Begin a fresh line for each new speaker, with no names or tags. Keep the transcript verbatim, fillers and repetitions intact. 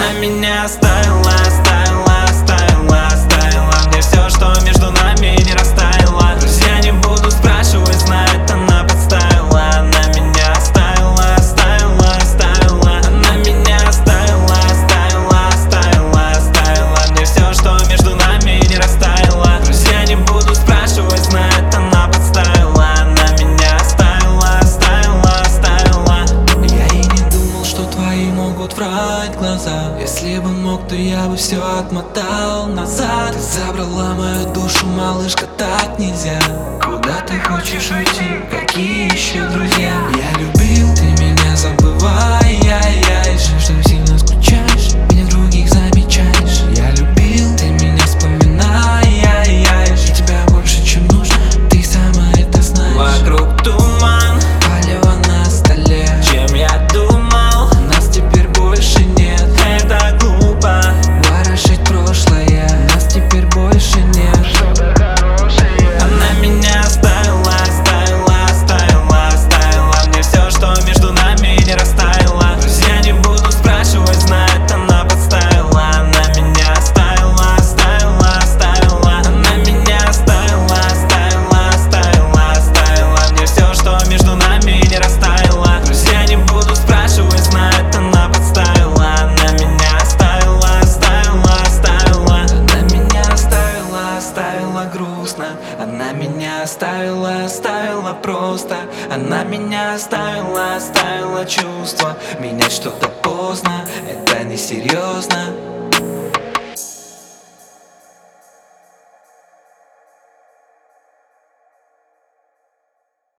Она меня оставила, оставила, оставила, оставила. Мне все, что между нами, не растаяло. Друзья, не буду спрашивать, знает, она подставила. Она меня оставила, оставила, оставила. Она меня оставила, оставила, оставила, оставила. Мне все, что между нами, не растаяло. Друзья, не буду спрашивать, знает, она подставила. Она меня оставила, оставила, оставила.
Я и не думал, что твои могут врать глаза. Если бы мог, то я бы все отмотал назад. Ты забрала мою душу, малышка, так нельзя. Куда ты хочешь уйти? Какие еще друзья? Я любил, ты меня забывай, яй-яй. Жаль, что сильно скучаешь, меня других замечаешь. Я любил, ты меня вспоминай, яй-яй. И тебя больше, чем нужно, ты сама это знаешь.
Вокруг туман,
палево на столе.
чем я думал,
Нас теперь больше нет.
это глупо.
Ворошить прошлое, нас теперь больше нет. Что-то хорошее.
Она меня оставила, оставила, оставила, оставила. Мне все, что между нами, не растаяло. Друзья, не буду спрашивать, знает, она подставила. Она меня оставила, оставила, оставила. Она меня оставила, оставила, оставила, оставила. Мне все, что между нами, не растаяло. Друзья, не буду спрашивать, знает, она подставила. Она меня оставила, оставила, оставила. Она меня оставила, оставила грустно. Она меня оставила, оставила просто. Она меня оставила, оставила чувства. Менять что-то поздно, это несерьезно.